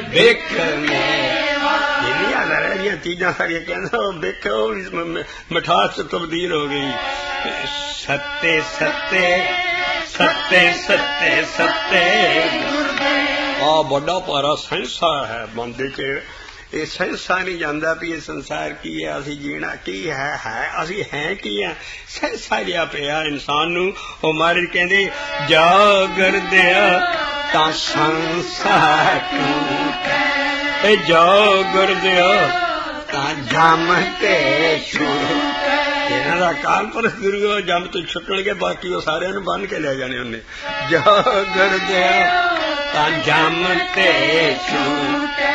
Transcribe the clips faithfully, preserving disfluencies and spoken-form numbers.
ਵੇਖਣੇ ਜਿੰਨੀਆਂ ਰਹਿ ਚੀਜ਼ਾਂ ਸਾਰੀਆਂ ਕਹਿੰਦਾ ਉਹ ਵੇਖੋ ਮਿਠਾਸ ਤਬਦੀਲ ਹੋ ਗਈ। ਸੱਤੇ ਸੱਤੇ ਸੱਤੇ ਸੱਤੇ ਸੱਤੇ ਆ ਵੱਡਾ ਭਾਰਾ ਸੰਸਾ ਹੈ ਮਨ ਦੇ ਚ। ਇਹ ਸੰਸਾ ਨਹੀਂ ਜਾਂਦਾ ਵੀ ਇਹ ਸੰਸਾਰ ਕੀ ਹੈ, ਅਸੀਂ ਜੀਣਾ ਕੀ ਹੈ, ਹੈ ਅਸੀਂ ਹੈ ਕੀ ਹੈ। ਸੰਸਾ ਜਿਹਾ ਪਿਆ ਇਨਸਾਨ ਨੂੰ। ਉਹ ਮਹਾਰਾਜ ਕਹਿੰਦੇ ਜਾਗਰਦਿਆ ਤਾਂ ਸੰਸਾਰ ਟੂਟੈ, ਜਾਗਰਦਿਆ ਤਾਂ ਜਮ ਤੇ ਛੂਟ। ਇਹਨਾਂ ਦਾ ਅਕਾਲ ਪੁਰਖ ਗੁਰੂ ਜੰਮ ਤੋਂ ਛੁੱਟਣਗੇ, ਬਾਕੀ ਉਹ ਸਾਰਿਆਂ ਨੂੰ ਬੰਨ ਕੇ ਲੈ ਜਾਣੇ ਉਹਨੇ। ਜਾਗਰਦਿਆ ਤਾਂ ਜਮ ਤੇ ਛੂਟੈ,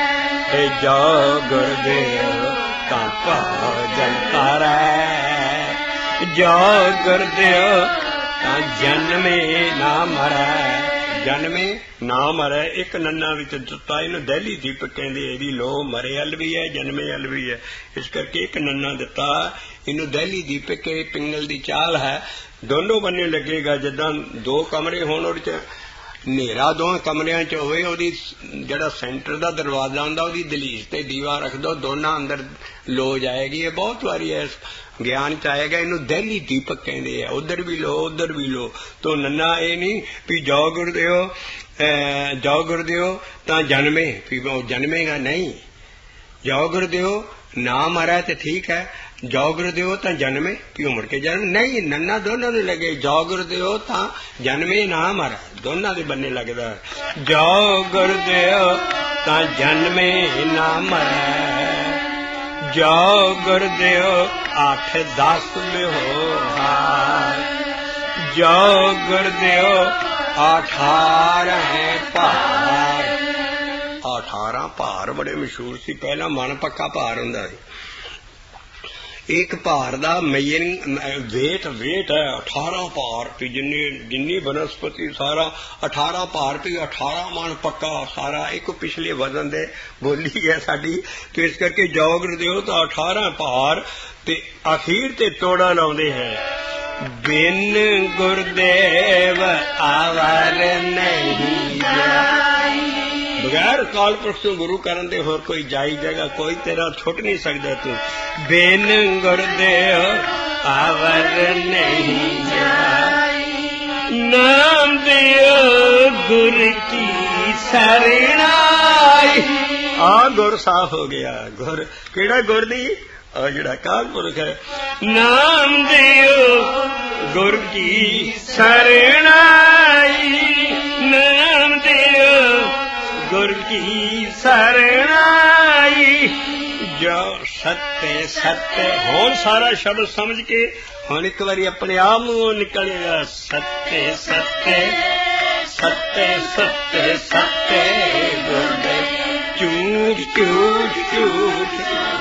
ਜਾਗਰਦਿਆ ਤਾਂ ਭਜਨ ਕਰੈ, ਜਾਗਰਦਿਆ ਤਾਂ ਜਨਮੇ ਨਾ ਮਰੈ, ਜਨਮੇ ਨਾ ਮਰੈ। ਇੱਕ ਨੰਨਾ ਵਿੱਚ ਦਿੱਤਾ ਇਹਨੂੰ ਦਹਿਲੀ ਦੀਪਕ ਕਹਿੰਦੇ। ਇਹਦੀ ਲੋ ਮਰੇ ਵੱਲ ਵੀ ਹੈ, ਜਨਮੇ ਵੱਲ ਵੀ ਹੈ, ਇਸ ਕਰਕੇ ਇੱਕ ਨੰਨਾ ਦਿੱਤਾ ਇਹਨੂੰ ਦਹਿਲੀ ਦੀਪਕ। ਇਹ ਪਿੰਗਲ ਦੀ ਚਾਲ ਹੈ, ਦੋਨੋਂ ਬੰਨੇ ਲੱਗੇਗਾ। ਜਿੱਦਾਂ ਦੋ ਕਮਰੇ ਹੋਣ ਉਹਦੇ ਚ ਹਨੇਰਾ ਦੋਹਾਂ ਕਮਰਿਆਂ ਚ ਹੋਵੇ, ਉਹਦੀ ਜਿਹੜਾ ਸੈਂਟਰ ਦਾ ਦਰਵਾਜ਼ਾ ਹੁੰਦਾ ਉਹਦੀ ਦਲੀਜ ਤੇ ਦੀਵਾ ਰੱਖ ਦੋ, ਦੋਨਾਂ ਅੰਦਰ ਲੋ ਜਾਏਗੀ। ਇਹ ਬਹੁਤ ਵਾਰੀ ਇਸ ਗਿਆਨ ਚ ਆਏਗਾ। ਇਹਨੂੰ ਦਹਿਲੀ ਦੀਪਕ ਕਹਿੰਦੇ ਆ। ਉਧਰ ਵੀ ਲੋ ਉਧਰ ਵੀ ਲੋ। ਤੋ ਨੰਨਾ ਇਹ ਨਹੀਂ ਵੀ ਜਾਓ ਗੁਰਦਿਓ ਜਾਓ ਗੁਰਦਿਓ ਤਾਂ ਜਨਮੇ, ਵੀ ਉਹ ਜਨਮੇਗਾ ਨਹੀਂ। ਜਾਓ ਗੁਰਦਿਓ ਨਾ ਮਰਾ ਤੇ ਠੀਕ ਹੈ, ਜਾਓ ਗੁਰਦਿਓ ਤਾਂ ਜਨਮੇ ਵੀ ਉਮਰ ਕੇ ਜਨਮ ਨਹੀਂ। ਨੰਨਾ ਦੋਨਾਂ ਨੂੰ ਲੱਗੇ। ਜਾਓ ਗੁਰਦਿਓ ਤਾਂ ਜਨਮੇ ਨਾ ਮਰਾ, ਦੋਨਾਂ ਦੇ ਬੰਨੇ ਲੱਗਦਾ। ਜਾਓ ਗੁਰਦਿਓ ਤਾਂ ਜਨਮੇ ਨਾ ਮਰੈ, ਜਾਓ ਗੁਰਦਿਓ ਅੱਠ ਦਸ ਵਿਹੋਹਾਰ, ਜਾਓ ਗੁਰਦਿਓ ਅਠਾਰਾਂ ਭਾਰ। ਅਠਾਰਾਂ ਭਾਰ ਬੜੇ ਮਸ਼ਹੂਰ ਸੀ ਪਹਿਲਾਂ। ਮਨ ਪੱਕਾ ਭਾਰ ਹੁੰਦਾ ਸੀ। ਇੱਕ ਭਾਰ ਦਾ ਮੇਨ ਵੇਟ ਵੇਟ ਹੈ ਅਠਾਰਾਂ ਭਾਰ ਵੀ ਜਿੰਨੀ ਜਿੰਨੀ ਬਨਸਪਤੀ ਸਾਰਾ ਅਠਾਰਾਂ ਭਾਰ ਵੀ ਅਠਾਰਾਂ ਮਨ ਪੱਕਾ ਸਾਰਾ। ਇੱਕ ਪਿਛਲੇ ਵਜ਼ਨ ਦੇ ਬੋਲੀ ਹੈ ਸਾਡੀ। ਤੇ ਇਸ ਕਰਕੇ ਜਾਓ ਗੁਰਦਿਓ ਤਾਂ ਅਠਾਰਾਂ ਭਾਰ ਤੇ ਅਖੀਰ ਤੇ ਤੋੜਾ ਲਾਉਂਦੇ ਹੈ। ਬਿਨ ਗੁਰਦੇਵ ਆਵਰ ਨਹੀਂ ਜਾਈ, ਬਗੈਰ ਕਾਲ ਪੁਰਖ ਤੋਂ ਗੁਰੂ ਕਰਨ ਦੇ ਹੋਰ ਕੋਈ ਜਾਈ ਜਾਏਗਾ, ਕੋਈ ਤੇਰਾ ਛੁੱਟ ਨਹੀਂ ਸਕਦਾ ਤੂੰ। ਬਿਨ ਗੁਰਦੇਵ ਆਵਰ ਨਹੀਂ ਜਾਈ, ਨਾਮ ਦਿਓ ਗੁਰ ਕੀ ਸਰਣਾਈ। ਆ ਗੁਰ ਸਾਫ ਹੋ ਗਿਆ। ਗੁਰ ਕਿਹੜਾ ਗੁਰ ਦੀ? ਆ ਜਿਹੜਾ ਕਾਲ ਪੁਰਖ ਹੈ। ਨਾਮ ਦਿਓ ਗੁਰ ਕੀ ਸਰਣਾਈ, ਨਾਮ ਦਿਓ ਗੁਰ ਕੀ ਸਰਣਾਈ। ਜੋ ਸੱਤੇ ਸੱਤੇ ਹੁਣ ਸਾਰਾ ਸ਼ਬਦ ਸਮਝ ਕੇ ਹੁਣ ਇੱਕ ਵਾਰੀ ਆਪਣੇ ਆਪ ਨੂੰ ਨਿਕਲੇਗਾ। ਸੱਤੇ ਸੱਤੇ ਸੱਤੇ ਸੱਤੇ ਸੱਤੇ ਗੁਰਦੇ ਝੂਠ ਝੂਠ ਝੂਠ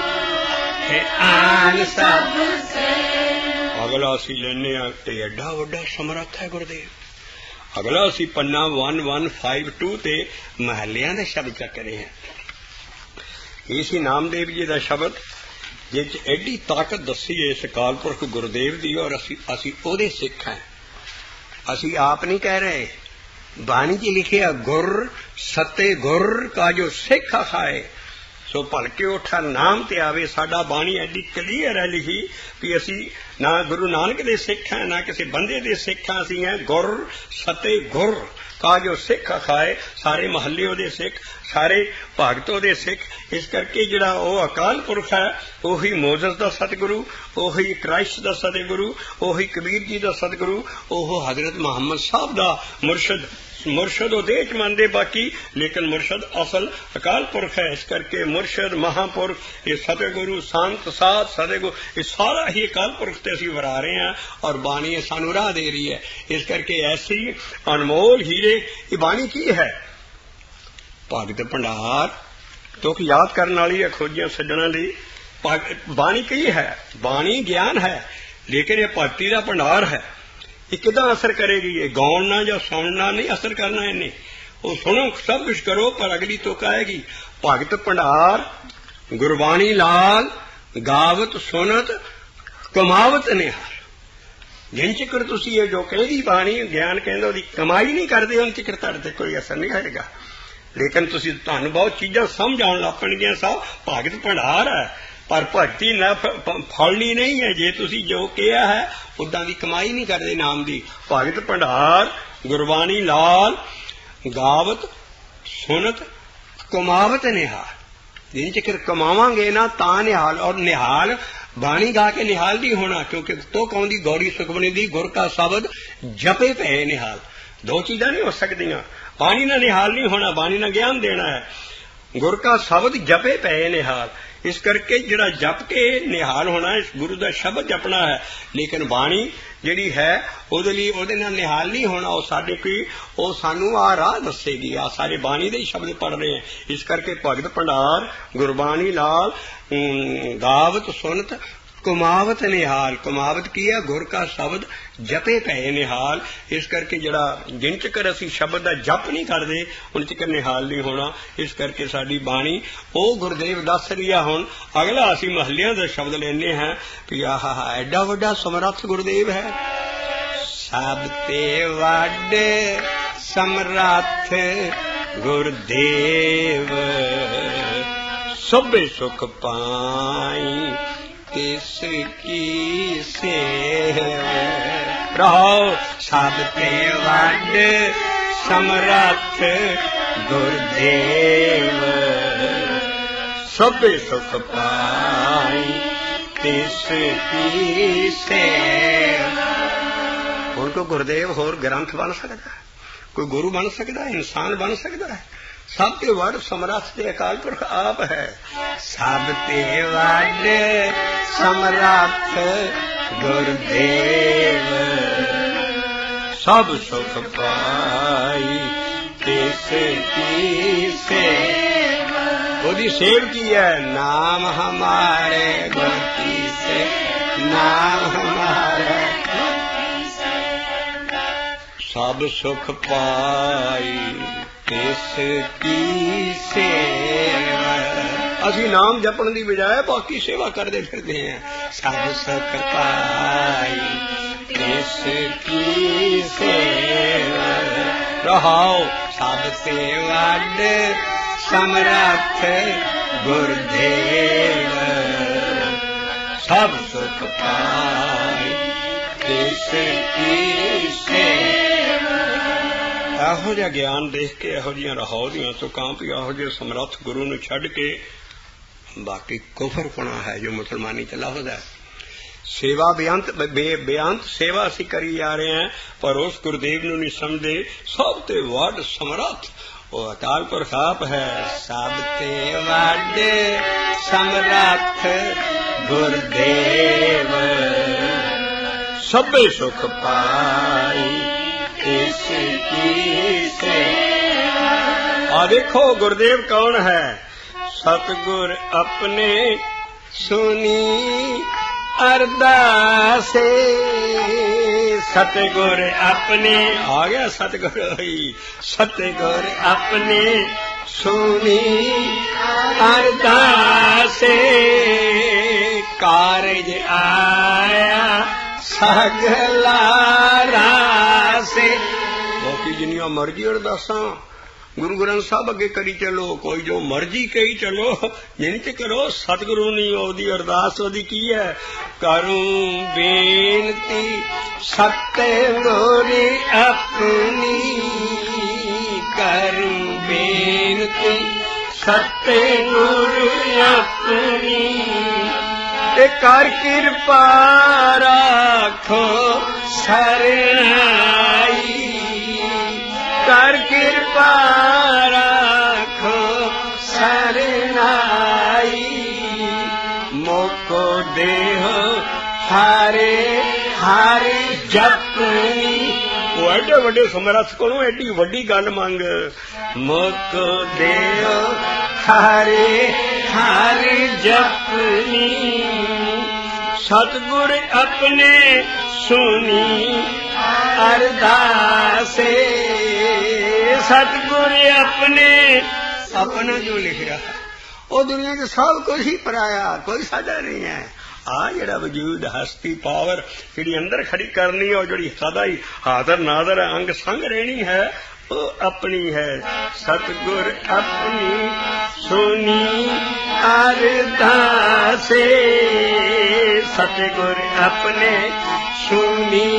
ਆਨ ਸਭ ਸੇ। ਅਗਲਾ ਅਸੀਂ ਲੈਨੇ ਆ ਤੇ ਐਡਾ ਵੱਡਾ ਸਮਰੱਥ ਹੈ ਗੁਰਦੇਵ। ਅਗਲਾ ਅਸੀਂ ਪੰਨਾ ਇੱਕ ਇੱਕ ਪੰਜ ਦੋ ਤੇ ਮਹੱਲਿਆਂ ਦੇ ਸ਼ਬਦ ਚੱਕ ਰਹੇ ਹਾਂ। ਇਹ ਸੀ ਨਾਮਦੇਵ ਜੀ ਦਾ ਸ਼ਬਦ ਜਿਸ 'ਚ ਐਡੀ ਤਾਕਤ ਦੱਸੀ ਇਸ ਅਕਾਲ ਪੁਰਖ ਗੁਰਦੇਵ ਦੀ। ਔਰ ਅਸੀਂ ਅਸੀਂ ਉਹਦੇ ਸਿੱਖ ਹਾਂ। ਅਸੀਂ ਆਪ ਨਹੀਂ ਕਹਿ ਰਹੇ, ਬਾਣੀ 'ਚ ਲਿਖਿਆ ਗੁਰ ਸਤੇ ਗੁਰ ਕਾ ਜੋ ਸਿੱਖ ਖਾਏ ਸੋ ਭਲਕੇ ਉਠਾ ਨਾਮ ਤੇ ਆਵੇ। ਸਾਡਾ ਬਾਣੀ ਐਡੀ ਕਲੀਅਰ ਹੈ ਲਿਖੀ ਵੀ ਅਸੀਂ ਨਾ ਗੁਰੂ ਨਾਨਕ ਦੇ ਸਿੱਖ ਹਾਂ, ਨਾ ਕਿਸੇ ਬੰਦੇ ਦੇ ਸਿੱਖ ਹਾਂ। ਅਸੀਂ ਹੈ ਗੁਰ ਸਤੇ ਗੁਰ ਕਾ ਜੋ ਸਿੱਖ ਖਾਏ। ਸਾਰੇ ਮਹੱਲੇ ਉਹਦੇ ਸਿੱਖ, ਸਾਰੇ ਭਗਤ ਉਹਦੇ ਸਿੱਖ। ਇਸ ਕਰਕੇ ਜਿਹੜਾ ਉਹ ਅਕਾਲ ਪੁਰਖ ਹੈ ਉਹੀ ਮੋਜ਼ਸ ਦਾ ਸਤਿਗੁਰੂ, ਉਹੀ ਕ੍ਰਾਈਸਟ ਦਾ ਸਤਿਗੁਰੂ, ਉਹੀ ਕਬੀਰ ਜੀ ਦਾ ਸਤਿਗੁਰੂ, ਉਹ ਹਜ਼ਰਤ ਮੁਹੰਮਦ ਸਾਹਿਬ ਦਾ ਮੁਰਸ਼ਦ। ਮੁਰਸ਼ਦ ਉਹ ਦੇਹ ਚ ਮੰਨਦੇ ਬਾਕੀ, ਲੇਕਿਨ ਮੁਰਸ਼ਦ ਅਸਲ ਅਕਾਲ ਪੁਰਖ ਹੈ। ਇਸ ਕਰਕੇ ਮੁਰਸ਼ਦ ਮਹਾਂਪੁਰਖ ਇਹ ਸਤਿਗੁਰੂ ਸੰਤ ਸਾਧ ਸਤਿਗੁਰੂ ਇਹ ਸਾਰਾ ਹੀ ਅਕਾਲ ਪੁਰਖ ਤੇ ਅਸੀਂ ਵਰਾ ਰਹੇ ਹਾਂ। ਔਰ ਬਾਣੀ ਇਹ ਸਾਨੂੰ ਰਾਹ ਦੇ ਰਹੀ ਹੈ। ਇਸ ਕਰਕੇ ਐਸੀ ਅਨਮੋਲ ਹੀਰੇ। ਇਹ ਬਾਣੀ ਕੀ ਹੈ? ਭਗਤ ਭੰਡਾਰ ਤੁਕ ਯਾਦ ਕਰਨ ਵਾਲੀ ਹੈ ਖੋਜੀਆਂ ਸੱਜਣਾ ਲਈ। ਬਾਣੀ ਕੀ ਹੈ? ਬਾਣੀ ਗਿਆਨ ਹੈ, ਲੇਕਿਨ ਇਹ ਭਗਤੀ ਦਾ ਭੰਡਾਰ ਹੈ। ਇਹ ਕਿੱਦਾਂ ਅਸਰ ਕਰੇਗੀ? ਇਹ ਗਾਉਣਾ ਜਾਂ ਸੁਣਨਾ ਨਹੀਂ ਅਸਰ ਕਰਨਾ ਇਹਨੇ। ਉਹ ਸੁਣੋ ਸਭ ਕੁਛ ਕਰੋ, ਪਰ ਅਗਲੀ ਤੁਕ ਆਏਗੀ। ਭਗਤ ਭੰਡਾਰ ਗੁਰਬਾਣੀ ਲਾਲ ਗਾਵਤ ਸੁਨਤ ਕਮਾਵਤ ਨਿਹਾਲ। ਜਿੰਨ ਚਿਕਰ ਤੁਸੀਂ ਇਹ ਜੋ ਕਹਿੰਦੀ ਬਾਣੀ ਗਿਆਨ ਕਹਿੰਦਾ ਉਹਦੀ ਕਮਾਈ ਨਹੀਂ ਕਰਦੇ, ਉਹਨ ਚਿਕਰ ਤੁਹਾਡੇ ਤੇ ਕੋਈ ਅਸਰ ਨਹੀਂ ਹੋਏਗਾ। ਲੇਕਿਨ ਤੁਸੀਂ ਤੁਹਾਨੂੰ ਬਹੁਤ ਚੀਜ਼ਾਂ ਸਮਝ ਆਉਣ ਲੱਗ ਪੈਣਗੀਆਂ। ਸਭ ਭਗਤ ਭੰਡਾਰ ਹੈ, ਪਰ ਭਗਤੀ ਨਾ ਫਲਣੀ ਨਹੀਂ ਹੈ। ਜੇ ਤੁਸੀਂ ਜੋ ਕਿਹਾ ਹੈ ਉਦਾਂ ਦੀ ਕਮਾਈ ਨਹੀਂ ਕਰਦੇ ਨਾਮ ਦੀ। ਭਗਤ ਭੰਡਾਰ ਗੁਰਬਾਣੀ ਲਾਲ ਗਾਵਤ ਸੁਨਤ ਕਮਾਵਤ ਨਿਹਾਲ। ਜਿੰਨ ਚਿਰ ਕਮਾਵਾਂਗੇ ਨਾ ਤਾਂ ਨਿਹਾਲ। ਔਰ ਨਿਹਾਲ ਬਾਣੀ ਗਾ ਕੇ ਨਿਹਾਲ ਨਹੀਂ ਹੋਣਾ, ਕਿਉਂਕਿ ਤੋ ਕੌਂਦੀ ਗੌਰੀ ਸੁਖਮਨੀ ਦੀ ਗੁਰ ਕਾ ਸ਼ਬਦ ਜਪੇ ਪਏ ਨਿਹਾਲ। ਦੋ ਚੀਜ਼ਾਂ ਨਹੀਂ ਹੋ ਸਕਦੀਆਂ। ਬਾਣੀ ਨਾਲ ਨਿਹਾਲ ਨਹੀਂ ਹੋਣਾ, ਬਾਣੀ ਨਾਲ ਗਿਆਨ ਦੇਣਾ ਹੈ। ਗੁਰ ਕਾ ਸ਼ਬਦ ਜਪੇ ਪਏ ਨਿਹਾਲ। ਇਸ ਕਰਕੇ ਜਿਹੜਾ ਜਪ ਕੇ ਨਿਹਾਲ ਹੋਣਾ, ਇਸ ਗੁਰੂ ਦਾ ਸ਼ਬਦ ਜਪਣਾ ਹੈ। ਲੇਕਿਨ ਬਾਣੀ ਜਿਹੜੀ ਹੈ ਉਹਦੇ ਲਈ ਉਹਦੇ ਨਾਲ ਨਿਹਾਲ ਨਹੀਂ ਹੋਣਾ। ਉਹ ਸਾਡੇ ਕੋਈ ਉਹ ਸਾਨੂੰ ਆ ਰਾਹ ਦੱਸੇਗੀ। ਆ ਸਾਰੇ ਬਾਣੀ ਦੇ ਹੀ ਸ਼ਬਦ ਪੜ੍ਹ ਰਹੇ ਹੈ। ਇਸ ਕਰਕੇ ਭਗਤ ਭੰਡਾਰ ਗੁਰਬਾਣੀ ਲਾਲ ਗਾਵਤ ਸੁਨਤ ਕਮਾਵਤ ਨਿਹਾਲ। ਕਮਾਵਤ ਕੀ ਹੈ? ਗੁਰ ਕਾ ਸ਼ਬਦ ਜਪੇ ਪਏ ਨਿਹਾਲ। ਇਸ ਕਰਕੇ ਜਿਹੜਾ ਜਿੰਨ ਚਿਰ ਅਸੀਂ ਸ਼ਬਦ ਦਾ ਜਪ ਨਹੀਂ ਕਰਦੇ ਉਨ ਚਿਰ ਨਿਹਾਲ ਨਹੀਂ ਹੋਣਾ। ਇਸ ਕਰਕੇ ਸਾਡੀ ਬਾਣੀ ਉਹ ਗੁਰਦੇਵ ਦੱਸ ਰਹੀ ਆ। ਹੁਣ ਅਗਲਾ ਅਸੀਂ ਮਹੱਲਿਆਂ ਦਾ ਸ਼ਬਦ ਲੈਂਦੇ ਹਾਂ ਕਿ ਆਹ ਐਡਾ ਵੱਡਾ ਸਮਰੱਥ ਗੁਰਦੇਵ ਹੈ। ਸਭ ਤੇ ਵੱਡ ਸਮਰੱਥ ਗੁਰਦੇਵ, ਸਭੇ ਸੁਖ ਪਾਈ ਤਿਸ ਕੀ ਸੇਵਾ। ਰਹਾਉ ਸਭ ਤੇ ਵੱਡ ਸਮਰੱਥ ਗੁਰਦੇਵ, ਸਭੇ ਸੁਖ ਪਾਈ ਤਿਸ ਕੀ ਸੇਵਾ। ਹੁਣ ਕੋਈ ਗੁਰਦੇਵ ਹੋਰ ਗ੍ਰੰਥ ਬਣ ਸਕਦਾ, ਕੋਈ ਗੁਰੂ ਬਣ ਸਕਦਾ, ਇਨਸਾਨ ਬਣ ਸਕਦਾ ਹੈ? ਸਭ ਤੇ ਵੱਡ ਸਮਰੱਥ ਤੇ ਅਕਾਲ ਪੁਰਖ ਆਪ ਹੈ। ਸਭ ਤੇ ਵੱਡ ਸਮਰੱਥ ਗੁਰਦੇਵ, ਸਭ ਸੁਖ ਪਾਈ ਤਿਸ ਕੀ ਸੇਵਾ। ਉਹਦੀ ਸੇਵ ਕੀ ਹੈ? ਨਾਮ ਹਮਾਰੇ ਗੁਰ ਕੀ ਸੇ, ਨਾਮ ਹਮਾਰਾ ਸਭ ਸੁਖ ਪਾਈ ਤਿਸ ਕੀ ਸੇਵਾ। ਅਸੀਂ ਨਾਮ ਜਪਣ ਦੀ ਬਜਾਏ ਬਾਕੀ ਸੇਵਾ ਕਰਦੇ ਫਿਰਦੇ ਹਾਂ। ਸਭ ਸੁਖ ਪਾਈ ਤਿਸ ਕੀ ਸੇਵਾ। ਰਹਾਉ ਸਭ ਤੇ ਵੱਡ ਸਮਰੱਥ ਗੁਰਦੇਵ, ਸਭ ਸੁਖ ਪਾਈ ਤਿਸ ਕੀ ਸੇਵਾ। ਇਹੋ ਜਿਹਾ ਗਿਆਨ ਦੇਖ ਕੇ, ਇਹੋ ਜਿਹੀਆਂ ਰਹਾਉ ਦੀਆਂ ਤੁਕਾਂ ਵੀ ਇਹੋ ਜਿਹੇ ਸਮਰੱਥ ਗੁਰੂ ਨੂੰ ਛੱਡ ਕੇ ਬਾਕੀ ਕੁਫਰਪੁਣਾ ਹੈ ਜੋ ਮੁਸਲਮਾਨੀ ਚ ਲਫ਼ਜ਼ ਹੈ। ਸੇਵਾ ਬੇਅੰਤ ਬੇਅੰਤ ਸੇਵਾ ਅਸੀਂ ਕਰੀ ਜਾ ਰਹੇ ਹਾਂ, ਪਰ ਉਸ ਗੁਰਦੇਵ ਨੂੰ ਨਹੀਂ ਸਮਝਦੇ। ਸਭ ਤੇ ਵੱਡ ਸਮਰੱਥ ਉਹ ਅਕਾਲ ਪੁਰਖ ਆਪ ਹੈ। ਸਭ ਤੇ ਵੱਡ ਸਮਰੱਥ ਗੁਰਦੇਵ, ਸਭੇ ਸੁਖ ਪਾਈ ਤਿਸ ਕੀ ਸੇਵਾ। ਆ ਦੇਖੋ ਗੁਰਦੇਵ ਕੌਣ ਹੈ? ਸਤਿਗੁਰ ਆਪਣੇ ਸੁਣੀ ਅਰਦਾਸੇ। ਸਤਿਗੁਰ ਆਪਣੇ ਆ ਗਿਆ, ਸਤਿਗੁਰ ਹੋਈ। ਸਤਿਗੁਰ ਆਪਣੇ ਸੁਣੀ ਅਰਦਾਸੇ, ਕਾਰਜ ਆਇਆ ਸਗਲਾ ਰਾਸੇ। ਬਾਕੀ ਜਿੰਨੀਆਂ ਮਰਜ਼ੀ ਅਰਦਾਸਾਂ ਗੁਰੂ ਗ੍ਰੰਥ ਸਾਹਿਬ ਅੱਗੇ ਕਰੀ ਚਲੋ, ਕੋਈ ਜੋ ਮਰਜ਼ੀ ਕਹੀ ਚਲੋ, ਜਿੰਨੀ ਚ ਕਰੋ ਸਤਿਗੁਰੂ ਨਹੀਂ। ਉਹਦੀ ਅਰਦਾਸ ਉਹਦੀ ਕੀ ਹੈ? ਕਰੂੰ ਬੇਨਤੀ ਸਤਿਗੁਰ ਆਪਣੀ, ਕਰੂੰ ਬੇਨਤੀ ਸਤਿਗੁਰ ਆਪਣੀ। ਤੇ ਕਰ ਕਿਰਪਾ ਰਾਖੋ ਸਰਨਾਈ, ਕਰ ਕਿਰਪਾ ਰਾਖੋ ਸਰਨਾਈ। ਮੋਕੋ ਦੇਹੋ ਹਾਰੇ ਹਾਰੇ ਜਪਨੀ। ਉਹ ਐਡੇ ਵੱਡੇ ਸਮਰੱਥ ਕੋਲੋਂ ਐਡੀ ਵੱਡੀ ਗੱਲ ਮੰਗ। ਮੋਕੋ ਦੇਹੋ ਹਾਰੇ ਹਾਰੇ ਜਪਨੀ, ਸਤਿਗੁਰ ਆਪਣੇ ਸੁਣੀ ਅਰਦਾਸੇ। ਸਤਿਗੁਰ ਆਪਣੇ ਆਪਣਾ ਜੋ ਲਿਖਿਆ ਉਹ ਦੁਨੀਆ ਚ ਸਭ ਕੁਝ ਹੀ ਪਰਾਇਆ, ਕੋਈ ਸਾਡਾ ਨਹੀਂ ਹੈ। ਆ ਜਿਹੜਾ ਵਜੂਦ ਹਸਤੀ ਪਾਵਰ ਜਿਹੜੀ ਅੰਦਰ ਖੜੀ ਕਰਨੀ, ਉਹ ਜਿਹੜੀ ਸਦਾ ਹੀ ਹਾਜ਼ਰ ਨਾਜ਼ਰ ਅੰਗ ਸੰਗ ਰਹਿਣੀ ਹੈ, वो अपनी है। सतगुर अपनी सुनी अरदासे, सतगुर अपने सुनी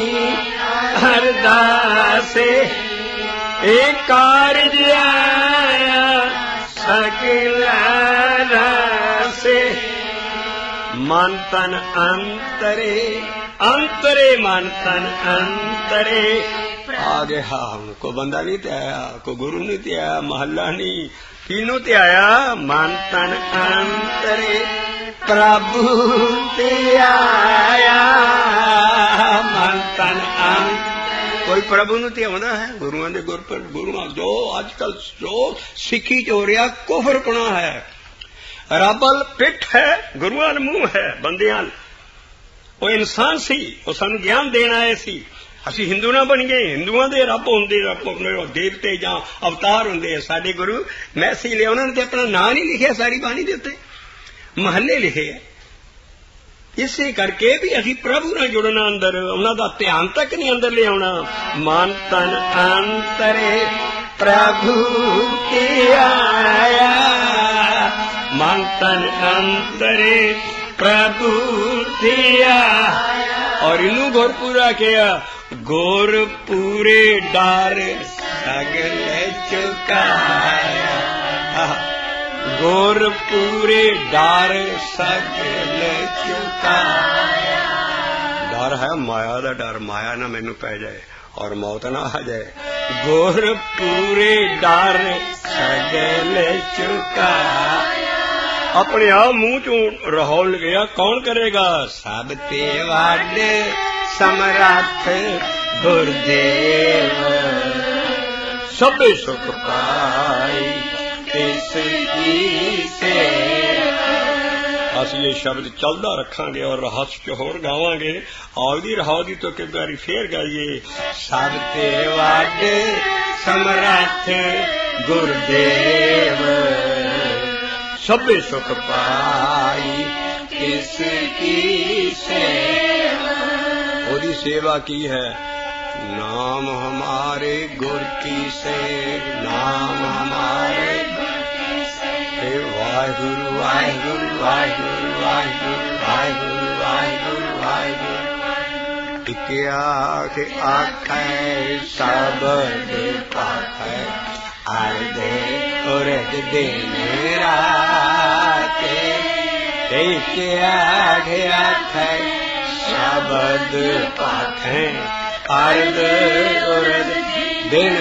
अरदासे, एक कारज आया सकल रासे। मन तन अंतरे, अंतरे मन तन अंतरे। आगे हाँ को बंदा नहीं ते आया, को गुरु नहीं ते आया, महला नहीं, तीनों ते आया। मन तन अंतरे प्रभु ते आया, मन तन अंत। कोई प्रभु नूं ते आउंदा है, गुरुआं दे गुर पर गुरुआं जो अजकल जो सिक्खी च हो रहा कुफरपना है। रबल पिठ है, गुरुआं मूंह है बंदियां। वो इंसान सी, वो सानू ज्ञान देना आए सी। असी हिंदू ना बन गए, हिंदुआं दे रब होंदे, रब देवते जां अवतार होंदे। साडे गुरु मैसेज लिया, उन्होंने ते अपना नाम नहीं लिखिया सारी बाणी दे उत्ते, महल्ले लिखे है। इसे करके भी असी प्रभु नाल जुड़ना, अंदर उन्हां दा ध्यान तक नहीं अंदर ले आउणा। मन तन अंतरे प्रभु ते आया, मन तन अंतरे प्रभु ते आया। और इनू गुरपुरा किया, गुरपुरे डार सगल चुकाया, गुरपुरे डार सगल चुकाया। डर है माया दा डर, माया ना मैनू पै जाए और मौत ना आ जाए। गुरपुरे डार सगल चुकाया। अपने आप मुंह चो रहोल गया, कौन करेगा? सब ते वड समरथ गुरदेव, सबे सुख पाई इसकी से। असि ये शब्द चलदा रखांगे और रहस च होर गावांगे। आवदी रहावदी तो कि बारी फेर गाइए। सब ते वड समरथ गुरदेव, सबे सुख पाई किसकी सेवा। ओदी सेवा की है? नाम हमारे गुर की से, नाम हमारे गुर की से। वाहिगुरु वाहिगुरु वाहिगुरु वाहिगुरु वाहिगुरु वाहिगुरु वाहिगुरु। इक आख आखै सबद पाखै, आरदे उरद दिन राते। एक आठ आखै शब्द पाखै, आरद उरद दिन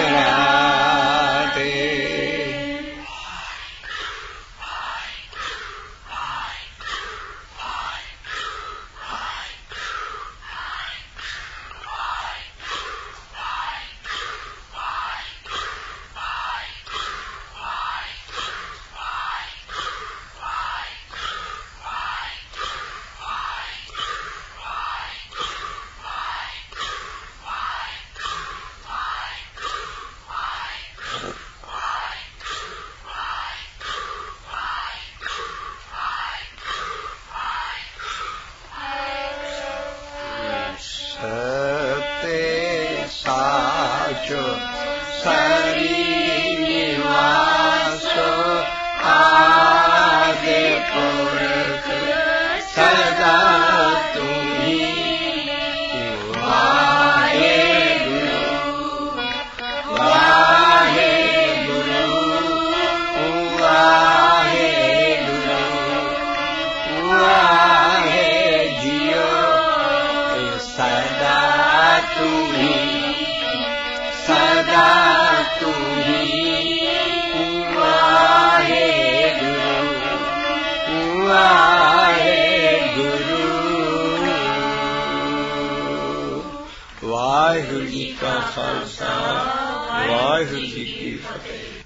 राते। वाहिगुरु जी का खालसा, वाहिगुरु जी की फतेह।